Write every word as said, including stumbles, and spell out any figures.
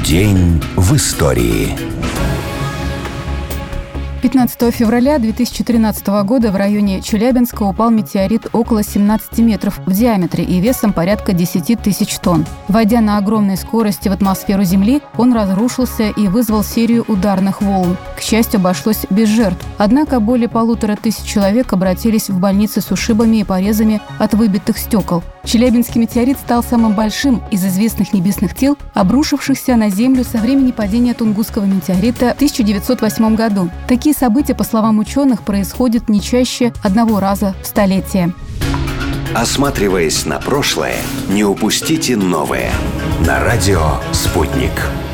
День в истории. пятнадцатого февраля две тысячи тринадцатого года в районе Челябинска упал метеорит около семнадцати метров в диаметре и весом порядка десяти тысяч тонн. Войдя на огромной скорости в атмосферу Земли, он разрушился и вызвал серию ударных волн. К счастью, обошлось без жертв. Однако более полутора тысяч человек обратились в больницы с ушибами и порезами от выбитых стекол. Челябинский метеорит стал самым большим из известных небесных тел, обрушившихся на Землю со времени падения Тунгусского метеорита в тысяча девятьсот восьмом году. Такие события, по словам ученых, происходят не чаще одного раза в столетие. Осматриваясь на прошлое, не упустите новое. На радио «Спутник».